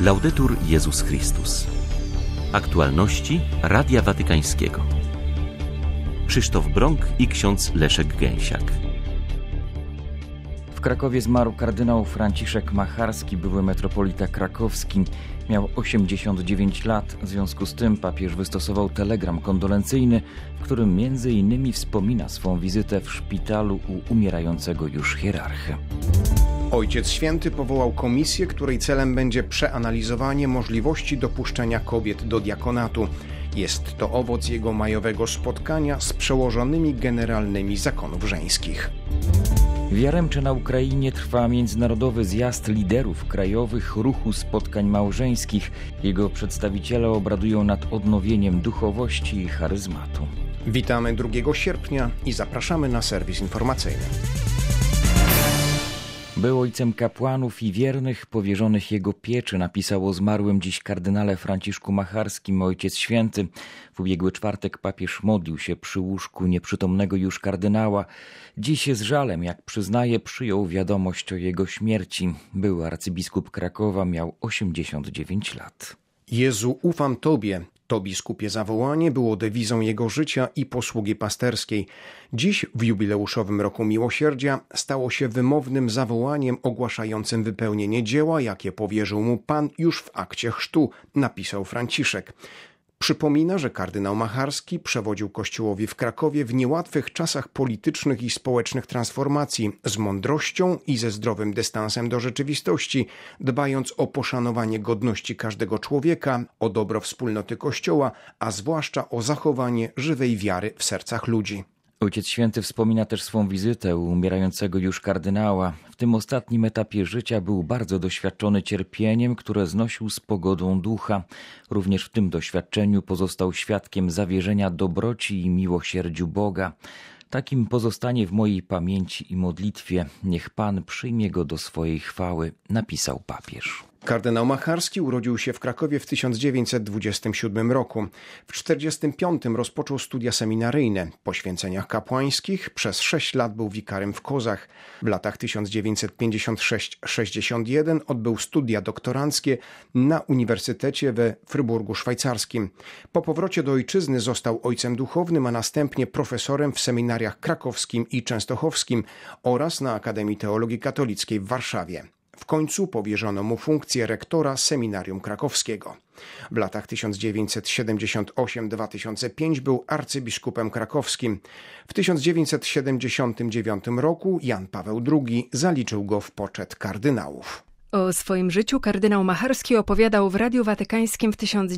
Laudetur Jezus Chrystus. Aktualności Radia Watykańskiego. Krzysztof Brąk i ksiądz Leszek Gęsiak. W Krakowie zmarł kardynał Franciszek Macharski, były metropolita krakowski. Miał 89 lat. W związku z tym papież wystosował telegram kondolencyjny, w którym m.in. wspomina swą wizytę w szpitalu u umierającego już hierarchy. Ojciec Święty powołał komisję, której celem będzie przeanalizowanie możliwości dopuszczenia kobiet do diakonatu. Jest to owoc jego majowego spotkania z przełożonymi generalnymi zakonów żeńskich. W Jaremcze na Ukrainie trwa międzynarodowy zjazd liderów krajowych ruchu spotkań małżeńskich. Jego przedstawiciele obradują nad odnowieniem duchowości i charyzmatu. Witamy 2 sierpnia i zapraszamy na serwis informacyjny. Był ojcem kapłanów i wiernych powierzonych jego pieczy, napisał o zmarłym dziś kardynale Franciszku Macharskim Ojciec Święty. W ubiegły czwartek papież modlił się przy łóżku nieprzytomnego już kardynała. Dziś z żalem, jak przyznaje, przyjął wiadomość o jego śmierci. Były arcybiskup Krakowa, miał 89 lat. Jezu, ufam Tobie. To biskupie zawołanie było dewizą jego życia i posługi pasterskiej. Dziś w jubileuszowym roku miłosierdzia stało się wymownym zawołaniem ogłaszającym wypełnienie dzieła, jakie powierzył mu Pan już w akcie chrztu, napisał Franciszek. Przypomina, że kardynał Macharski przewodził Kościołowi w Krakowie w niełatwych czasach politycznych i społecznych transformacji, z mądrością i ze zdrowym dystansem do rzeczywistości, dbając o poszanowanie godności każdego człowieka, o dobro wspólnoty Kościoła, a zwłaszcza o zachowanie żywej wiary w sercach ludzi. Ojciec Święty wspomina też swą wizytę u umierającego już kardynała. W tym ostatnim etapie życia był bardzo doświadczony cierpieniem, które znosił z pogodą ducha. Również w tym doświadczeniu pozostał świadkiem zawierzenia dobroci i miłosierdziu Boga. Takim pozostanie w mojej pamięci i modlitwie. Niech Pan przyjmie go do swojej chwały, napisał papież. Kardynał Macharski urodził się w Krakowie w 1927 roku. W 1945 rozpoczął studia seminaryjne. Po święceniach kapłańskich przez 6 lat był wikarym w Kozach. W latach 1956-61 odbył studia doktoranckie na Uniwersytecie we Fryburgu Szwajcarskim. Po powrocie do ojczyzny został ojcem duchownym, a następnie profesorem w seminariach krakowskim i częstochowskim oraz na Akademii Teologii Katolickiej w Warszawie. W końcu powierzono mu funkcję rektora Seminarium Krakowskiego. W latach 1978-2005 był arcybiskupem krakowskim. W 1979 roku Jan Paweł II zaliczył go w poczet kardynałów. O swoim życiu kardynał Macharski opowiadał w Radiu Watykańskim w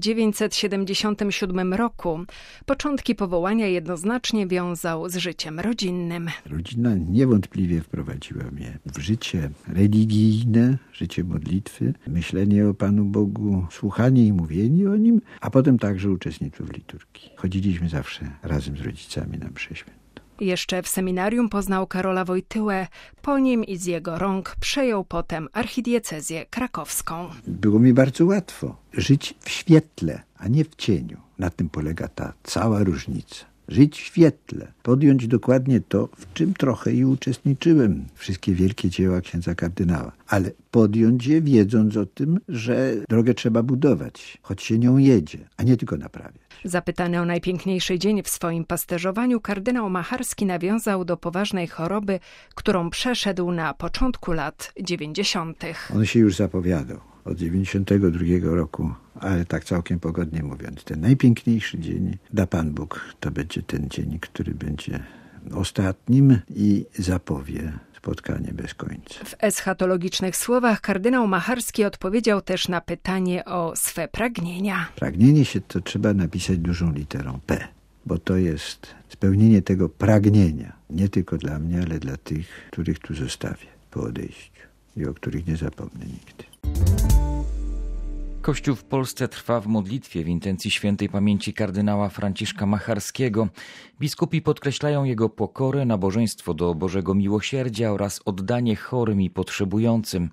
1977 roku. Początki powołania jednoznacznie wiązał z życiem rodzinnym. Rodzina niewątpliwie wprowadziła mnie w życie religijne, życie modlitwy, myślenie o Panu Bogu, słuchanie i mówienie o Nim, a potem także uczestnictwo w liturgii. Chodziliśmy zawsze razem z rodzicami na mszę świętą. Jeszcze w seminarium poznał Karola Wojtyłę. Po nim i z jego rąk przejął potem archidiecezję krakowską. Było mi bardzo łatwo żyć w świetle, a nie w cieniu. Na tym polega ta cała różnica. Żyć w świetle, podjąć dokładnie to, w czym trochę i uczestniczyłem. Wszystkie wielkie dzieła księdza kardynała. Ale podjąć je wiedząc o tym, że drogę trzeba budować, choć się nią jedzie, a nie tylko naprawiać. Zapytany o najpiękniejszy dzień w swoim pasterzowaniu, kardynał Macharski nawiązał do poważnej choroby, którą przeszedł na początku lat 90. On się już zapowiadał od 92 roku, ale tak całkiem pogodnie mówiąc, ten najpiękniejszy dzień da Pan Bóg, to będzie ten dzień, który będzie ostatnim i zapowie spotkanie bez końca. W eschatologicznych słowach kardynał Macharski odpowiedział też na pytanie o swe pragnienia. Pragnienie się to trzeba napisać dużą literą P, bo to jest spełnienie tego pragnienia. Nie tylko dla mnie, ale dla tych, których tu zostawię po odejściu i o których nie zapomnę nigdy. Kościół w Polsce trwa w modlitwie w intencji świętej pamięci kardynała Franciszka Macharskiego. Biskupi podkreślają jego pokorę, nabożeństwo do Bożego Miłosierdzia oraz oddanie chorym i potrzebującym.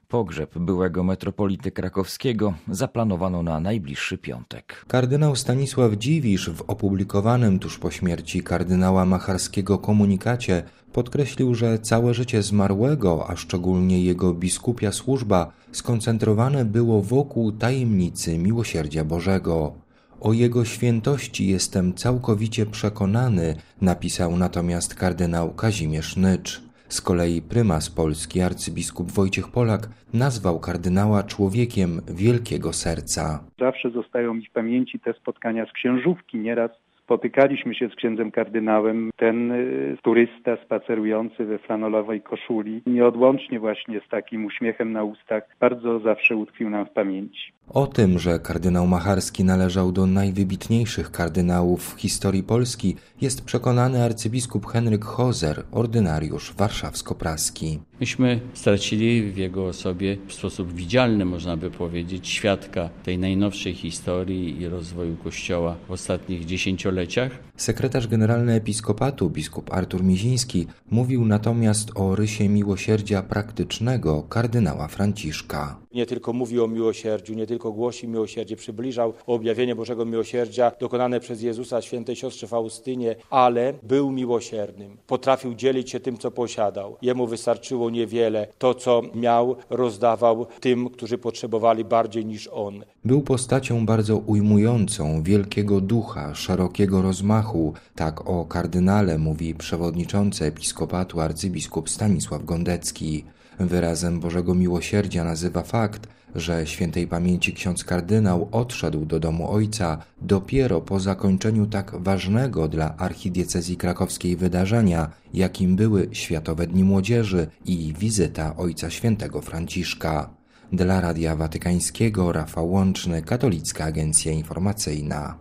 Pogrzeb byłego metropolity krakowskiego zaplanowano na najbliższy piątek. Kardynał Stanisław Dziwisz w opublikowanym tuż po śmierci kardynała Macharskiego komunikacie podkreślił, że całe życie zmarłego, a szczególnie jego biskupia służba, skoncentrowane było wokół tajemnicy miłosierdzia Bożego. O jego świętości jestem całkowicie przekonany, napisał natomiast kardynał Kazimierz Nycz. Z kolei prymas Polski arcybiskup Wojciech Polak nazwał kardynała człowiekiem wielkiego serca. Zawsze zostają mi w pamięci te spotkania z księżówki. Nieraz spotykaliśmy się z księdzem kardynałem, ten turysta spacerujący we flanelowej koszuli, nieodłącznie właśnie z takim uśmiechem na ustach, bardzo zawsze utkwił nam w pamięci. O tym, że kardynał Macharski należał do najwybitniejszych kardynałów w historii Polski, jest przekonany arcybiskup Henryk Hozer, ordynariusz warszawsko-praski. Myśmy stracili w jego osobie w sposób widzialny, można by powiedzieć, świadka tej najnowszej historii i rozwoju Kościoła w ostatnich dziesięcioleciach. Sekretarz generalny episkopatu, biskup Artur Miziński, mówił natomiast o rysie miłosierdzia praktycznego kardynała Franciszka. Nie tylko mówi o miłosierdziu, nie tylko głosi miłosierdzie, przybliżał objawienie Bożego Miłosierdzia dokonane przez Jezusa świętej siostrze Faustynie, ale był miłosiernym. Potrafił dzielić się tym, co posiadał. Jemu wystarczyło niewiele. To, co miał, rozdawał tym, którzy potrzebowali bardziej niż on. Był postacią bardzo ujmującą, wielkiego ducha, szerokiego rozmachu. Tak o kardynale mówi przewodniczący episkopatu arcybiskup Stanisław Gondecki. Wyrazem Bożego Miłosierdzia nazywa fakt, że świętej pamięci ksiądz kardynał odszedł do domu ojca dopiero po zakończeniu tak ważnego dla archidiecezji krakowskiej wydarzenia, jakim były Światowe Dni Młodzieży i wizyta ojca świętego Franciszka. Dla Radia Watykańskiego Rafał Łączny, Katolicka Agencja Informacyjna.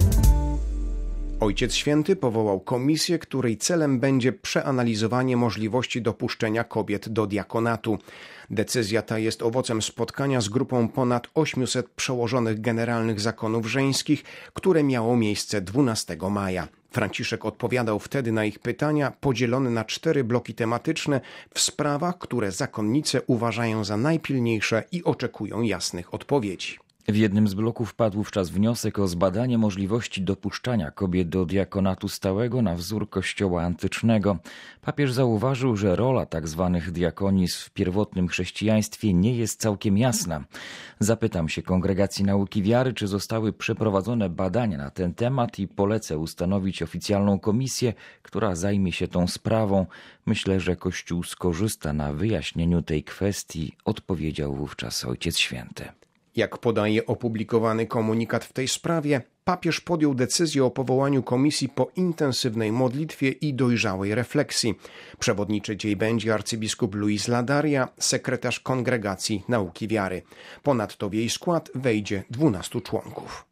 Ojciec Święty powołał komisję, której celem będzie przeanalizowanie możliwości dopuszczenia kobiet do diakonatu. Decyzja ta jest owocem spotkania z grupą ponad 800 przełożonych generalnych zakonów żeńskich, które miało miejsce 12 maja. Franciszek odpowiadał wtedy na ich pytania, podzielone na 4 bloki tematyczne w sprawach, które zakonnice uważają za najpilniejsze i oczekują jasnych odpowiedzi. W jednym z bloków padł wówczas wniosek o zbadanie możliwości dopuszczania kobiet do diakonatu stałego na wzór kościoła antycznego. Papież zauważył, że rola tzw. diakonis w pierwotnym chrześcijaństwie nie jest całkiem jasna. Zapytam się Kongregacji Nauki Wiary, czy zostały przeprowadzone badania na ten temat i polecę ustanowić oficjalną komisję, która zajmie się tą sprawą. Myślę, że Kościół skorzysta na wyjaśnieniu tej kwestii, odpowiedział wówczas Ojciec Święty. Jak podaje opublikowany komunikat w tej sprawie, papież podjął decyzję o powołaniu komisji po intensywnej modlitwie i dojrzałej refleksji. Przewodniczyć jej będzie arcybiskup Luis Ladaria, sekretarz Kongregacji Nauki Wiary. Ponadto w jej skład wejdzie 12 członków.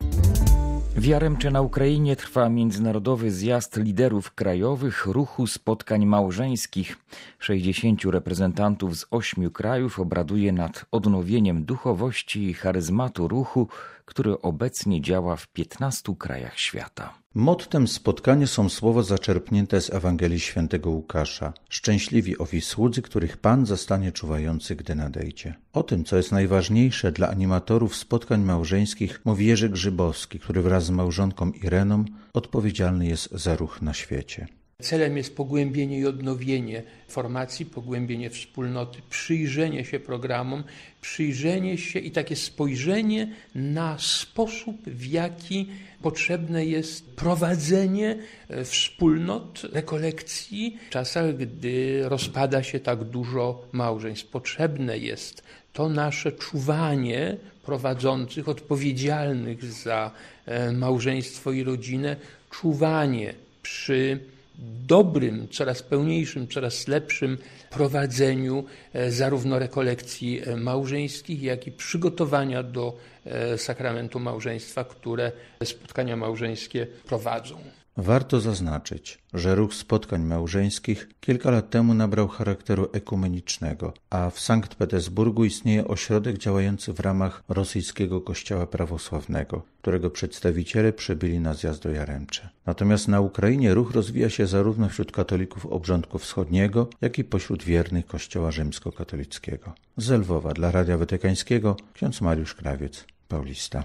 W Jaremcze na Ukrainie trwa międzynarodowy zjazd liderów krajowych ruchu spotkań małżeńskich. 60 reprezentantów z 8 krajów obraduje nad odnowieniem duchowości i charyzmatu ruchu, który obecnie działa w 15 krajach świata. Mottem spotkania są słowa zaczerpnięte z Ewangelii Świętego Łukasza. Szczęśliwi owi słudzy, których Pan zastanie czuwający, gdy nadejdzie. O tym, co jest najważniejsze dla animatorów spotkań małżeńskich, mówi Jerzy Grzybowski, który wraz z małżonką Ireną odpowiedzialny jest za ruch na świecie. Celem jest pogłębienie i odnowienie formacji, pogłębienie wspólnoty, przyjrzenie się programom, przyjrzenie się i takie spojrzenie na sposób, w jaki potrzebne jest prowadzenie wspólnot, rekolekcji w czasach, gdy rozpada się tak dużo małżeństw. Potrzebne jest to nasze czuwanie prowadzących, odpowiedzialnych za małżeństwo i rodzinę, czuwanie przy dobrym, coraz pełniejszym, coraz lepszym prowadzeniu zarówno rekolekcji małżeńskich, jak i przygotowania do sakramentu małżeństwa, które spotkania małżeńskie prowadzą. Warto zaznaczyć, że ruch spotkań małżeńskich kilka lat temu nabrał charakteru ekumenicznego, a w Sankt Petersburgu istnieje ośrodek działający w ramach rosyjskiego kościoła prawosławnego, którego przedstawiciele przybyli na zjazd do Jaremcze. Natomiast na Ukrainie ruch rozwija się zarówno wśród katolików obrządku wschodniego, jak i pośród wiernych kościoła rzymskokatolickiego. Z Lwowa dla Radia Watykańskiego ksiądz Mariusz Krawiec, Paulista.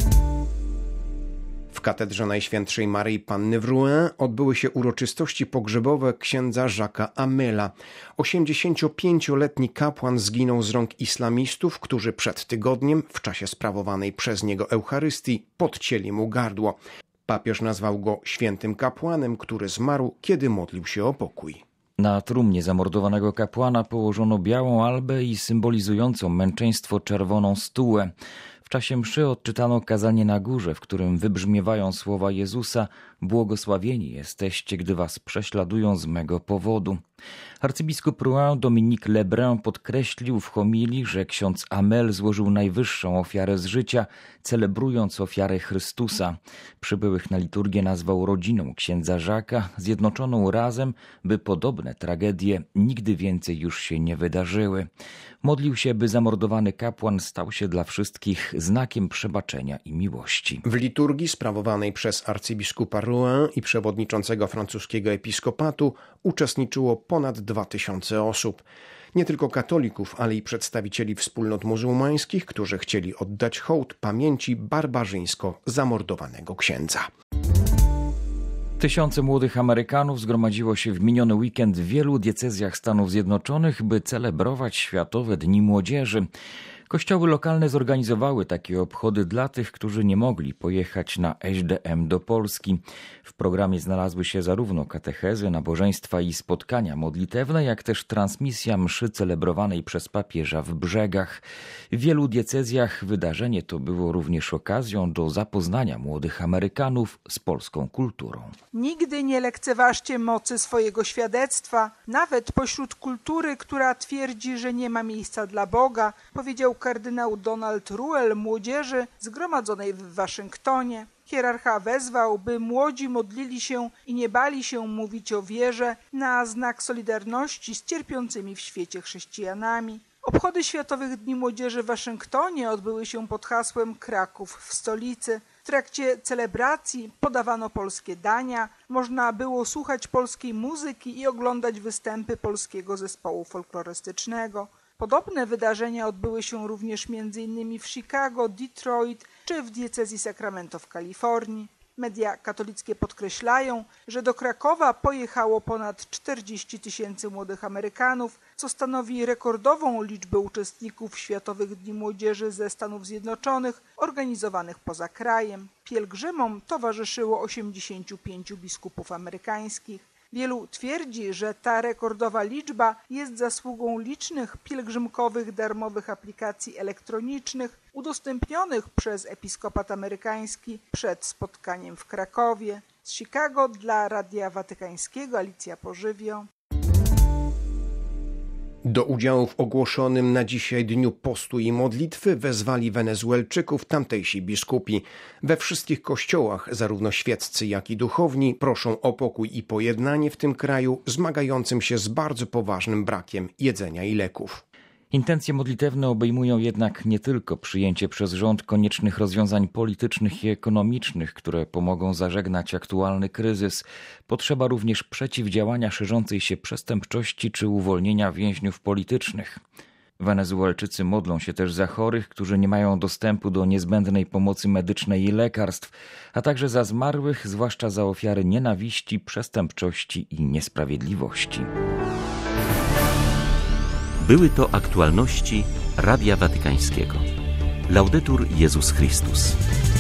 W katedrze Najświętszej Maryi Panny w Rouen odbyły się uroczystości pogrzebowe księdza Jacques'a Hamela. 85-letni kapłan zginął z rąk islamistów, którzy przed tygodniem, w czasie sprawowanej przez niego Eucharystii, podcięli mu gardło. Papież nazwał go świętym kapłanem, który zmarł, kiedy modlił się o pokój. Na trumnie zamordowanego kapłana położono białą albę i symbolizującą męczeństwo czerwoną stułę. W czasie mszy odczytano kazanie na górze, w którym wybrzmiewają słowa Jezusa: błogosławieni jesteście, gdy was prześladują z mego powodu. Arcybiskup Rouen Dominique Lebrun podkreślił w homilii, że ksiądz Hamel złożył najwyższą ofiarę z życia, celebrując ofiarę Chrystusa. Przybyłych na liturgię nazwał rodziną księdza Jacques'a, zjednoczoną razem, by podobne tragedie nigdy więcej już się nie wydarzyły. Modlił się, by zamordowany kapłan stał się dla wszystkich znakiem przebaczenia i miłości. W liturgii sprawowanej przez arcybiskupa Rouen i przewodniczącego francuskiego episkopatu uczestniczyło ponad 2000 osób. Nie tylko katolików, ale i przedstawicieli wspólnot muzułmańskich, którzy chcieli oddać hołd pamięci barbarzyńsko zamordowanego księdza. Tysiące młodych Amerykanów zgromadziło się w miniony weekend w wielu diecezjach Stanów Zjednoczonych, by celebrować Światowe Dni Młodzieży. Kościoły lokalne zorganizowały takie obchody dla tych, którzy nie mogli pojechać na SDM do Polski. W programie znalazły się zarówno katechezy, nabożeństwa i spotkania modlitewne, jak też transmisja mszy celebrowanej przez papieża w Brzegach. W wielu diecezjach wydarzenie to było również okazją do zapoznania młodych Amerykanów z polską kulturą. Nigdy nie lekceważcie mocy swojego świadectwa, nawet pośród kultury, która twierdzi, że nie ma miejsca dla Boga, powiedział kardynał Donald Ruel młodzieży zgromadzonej w Waszyngtonie. Hierarcha wezwał, by młodzi modlili się i nie bali się mówić o wierze na znak solidarności z cierpiącymi w świecie chrześcijanami. Obchody Światowych Dni Młodzieży w Waszyngtonie odbyły się pod hasłem Kraków w stolicy. W trakcie celebracji podawano polskie dania, można było słuchać polskiej muzyki i oglądać występy polskiego zespołu folklorystycznego. Podobne wydarzenia odbyły się również m.in. w Chicago, Detroit czy w diecezji Sacramento w Kalifornii. Media katolickie podkreślają, że do Krakowa pojechało ponad 40 000 młodych Amerykanów, co stanowi rekordową liczbę uczestników Światowych Dni Młodzieży ze Stanów Zjednoczonych organizowanych poza krajem. Pielgrzymom towarzyszyło 85 biskupów amerykańskich. Wielu twierdzi, że ta rekordowa liczba jest zasługą licznych pielgrzymkowych darmowych aplikacji elektronicznych udostępnionych przez Episkopat Amerykański przed spotkaniem w Krakowie. Z Chicago dla Radia Watykańskiego Alicja Pożywio. Do udziału w ogłoszonym na dzisiaj dniu postu i modlitwy wezwali Wenezuelczyków tamtejsi biskupi. We wszystkich kościołach, zarówno świeccy, jak i duchowni, proszą o pokój i pojednanie w tym kraju zmagającym się z bardzo poważnym brakiem jedzenia i leków. Intencje modlitewne obejmują jednak nie tylko przyjęcie przez rząd koniecznych rozwiązań politycznych i ekonomicznych, które pomogą zażegnać aktualny kryzys. Potrzeba również przeciwdziałania szerzącej się przestępczości czy uwolnienia więźniów politycznych. Wenezuelczycy modlą się też za chorych, którzy nie mają dostępu do niezbędnej pomocy medycznej i lekarstw, a także za zmarłych, zwłaszcza za ofiary nienawiści, przestępczości i niesprawiedliwości. Były to aktualności Radia Watykańskiego. Laudetur Jezus Chrystus.